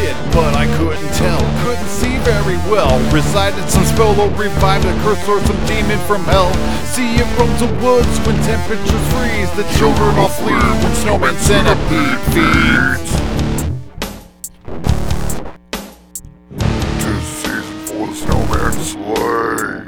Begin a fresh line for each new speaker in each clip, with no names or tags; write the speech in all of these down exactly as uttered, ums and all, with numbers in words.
it, but I couldn't tell. Couldn't see very well. Recited some spell or revived a curse or some demon from hell. See, it roams the woods when temperatures freeze. The children all flee when snowman centipede feeds.
Tis season for the snowman sleigh.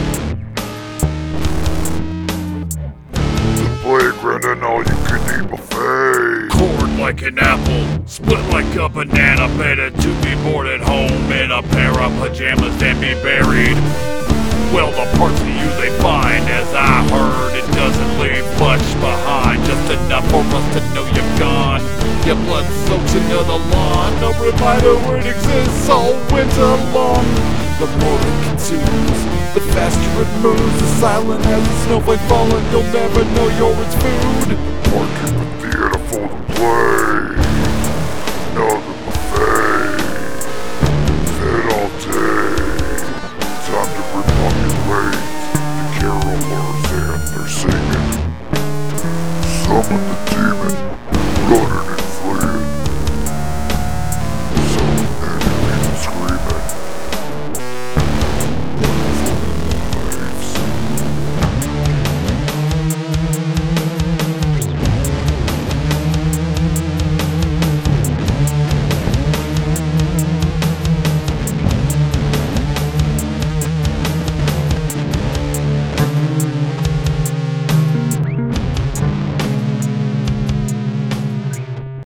The playground and all you can eat buffet.
Cord like an apple, split like a banana, better to be bored at home in a pair of pajamas than be buried. Well, the parts of you they find, as I heard, it doesn't leave much behind. Just enough for us to know you're gone. Your blood soaks into the lawn. No reminder where it exists all winter long. The more it consumes, the faster it moves. As silent as a snowflake falling, you'll never know you're its food.
Working the theater for the play. Another buffet. Fed all day. Time to repopulate. The carolers and they're singing. Some of the